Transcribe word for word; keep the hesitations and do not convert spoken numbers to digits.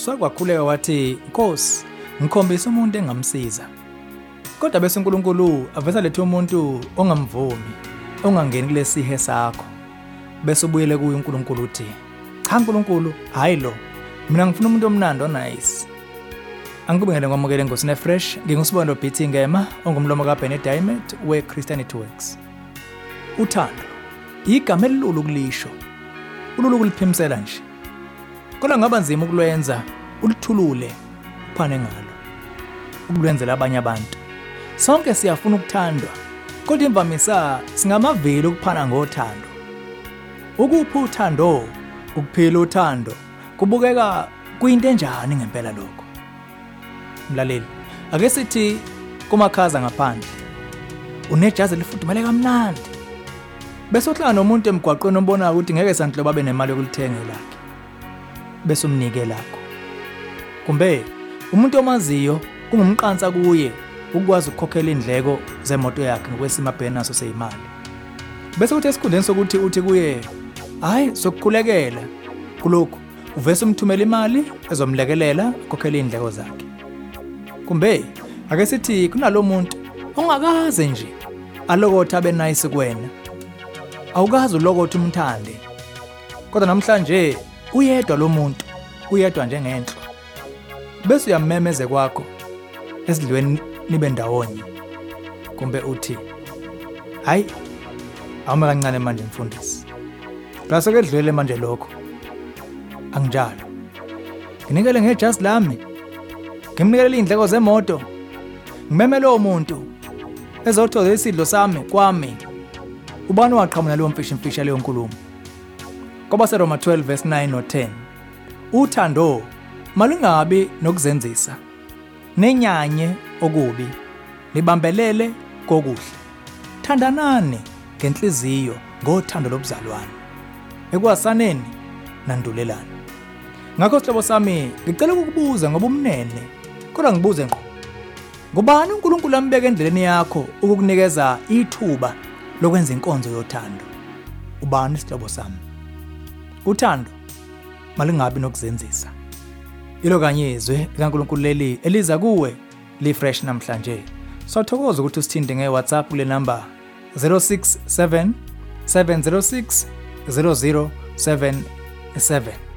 Sokwakhuleka wathi, "Nkosi, ngikhombisa umuntu engamsiza." Kodwa bese uNkulunkulu avesa lethu umuntu ongamvumi, ongangeni kulesihe sakho. Bese ubuyele kuye uNkulunkulu uthi, "Cha Nkulunkulu, hayi lo. Mina ngifuna umuntu omnandi onice." Angikubingele ngomukele ngosine fresh, ngingusibonelo Bithi Ngema, ongumlomo kaBenny Diamond weChristianity Works. Uthando igama elilulu ukulisho, ululu kuliphimisela nje. Kodwa ngaba nzima ukulwenza, ulithulule, uphane ngalo, ukulwenzela abanye abantu. Sonke siyafuna ukuthandwa, kodwa imvamisa singamavili ukuphana ngothando. Ukupha uthando, ukuphila uthando, kubukeka kuyinto enjani ngempela lokho? Mlaleli, ake sithi kumakhaza ngaphandle, unejazi elifudumele kamnandi. Bese uhlala nomuntu emgwaqweni ombona ukuthi ngeke sanhlobo babe nemali yokulithengela lakhe. Bese umnike lakho. Kumbe umuntu omaziyo kungumqansa kuye ukwazi ukukhokhela indleko zemoto yakhe ngokwesimo abhekene naso seyimali. Bese uthi esikhundleni sokuthi uthi kuye, "Hayi, sokukhulekela kulokho," uvese umthumela imali ezomlekelela ukukhokhela indleko zakhe. Kumbe ake sithi kunalomuntu ongakaze nje alokotha abe nice kuwena. Awukazi ulokotha umthande. Kodwa namhlanje uyedwa lo muntu, uyedwa njengenhlo. Bese uyamemeze kwakho esidlweni nibe ndawonye. Kumbe uthi, "Hayi, awume kancane manje mfundisi. Bese kedlwele manje lokho. Anginjalo. Nginikele ngejazi lami. Ngimnikele indleko zemoto. Ngimemele lo muntu ezothola isidlo sami kwami." Ubani waqhamuka leyo mfisha imfisha leyo nkulumo? Ngoba seRoma twelve verse nine no ten. Uthando malingabi nokuzenzisa. Nenyanye okubi. Libambelele kokuhle. Thandanani ngenhliziyo ngothando lobuzalwane. Ekwasaneni nandulelana. Ngakho sihlobo sami, ngicela ukukubuza ngoba umnene, kodwa ngibuze ngqo. Ngubani uNkulunkulu ambeka endleleni yakho ukukunikeza ithuba lokwenza inkonzo yothando? Ubani sihlobo sami? Uthando malingabi nokuzenzisa. Ilo kanye izwe likaNkulunkulu leli eliza kuwe li fresh namhlanje. Sawuthokoza ukuthi usithinde ngeWhatsApp kule number zero six seven seven zero six zero zero seven seven.